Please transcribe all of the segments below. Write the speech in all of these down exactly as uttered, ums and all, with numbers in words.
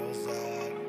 Rosário,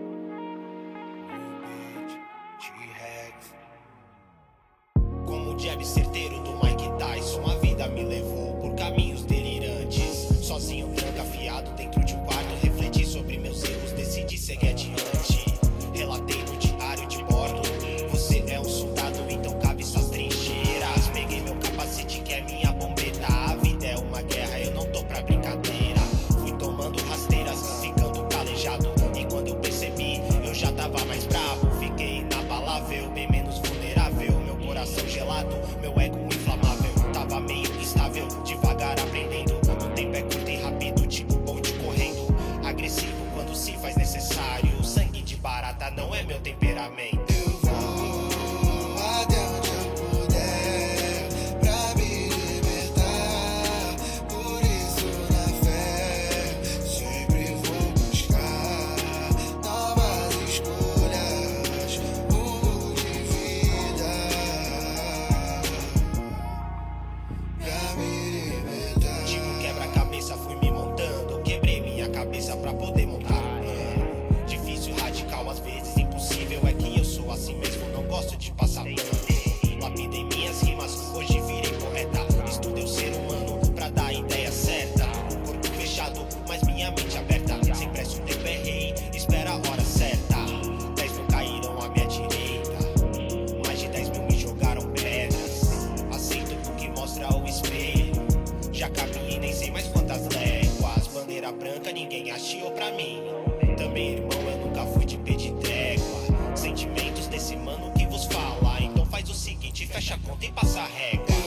T-Rex. Como o jab certeiro do Mike Tyson, a vida me levou por caminhos delirantes. Sozinho, trancafiado dentro de um quarto, refleti sobre meus erros, decidi seguir adiante. Relatei no diário de bordo, você é um soldado, então cabe suas trincheiras. Peguei meu capacete que é minha bombeta, a vida é uma guerra, eu não tô pra brincadeira. Fui tomando rasteiras, ficando calejado, e quando eu percebi, eu já tava mais bravo. Fiquei inabalável, bem menos vulnerável, meu coração gelado, meu ego inflamável. Tava meio instável, devagar aprendendo, o tempo é curto e rápido, tipo bolt correndo. Agressivo quando se faz necessário, sangue de barata não é meu temperamento. Eu vou até onde eu puder pra me libertar. Por isso na fé sempre vou buscar novas escolhas, rumo de vida pra me libertar. Tipo quebra-cabeça fui me montando, quebrei minha cabeça pra poder montar um plano. Difícil, radical, às vezes impossível, é que eu sou assim mesmo, não gosto de passar pano. Lapidei minhas rimas, hoje virei poeta. Estudei o ser humano pra dar a ideia certa. O corpo fechado, mas minha mente aberta. Sem pressa o tempo é rei, espera a hora certa. Dez mil caíram à minha direita, mais de dez mil me jogaram pedras. Aceito o que mostra o espelho, já caminhei nem sei mais quantas léguas. Bandeira branca ninguém hasteou pra mim. Também irmão eu nunca fui de pedir trégua. Sentimentos desse mano que vos fala, então faz o seguinte, fecha a conta e passa a régua.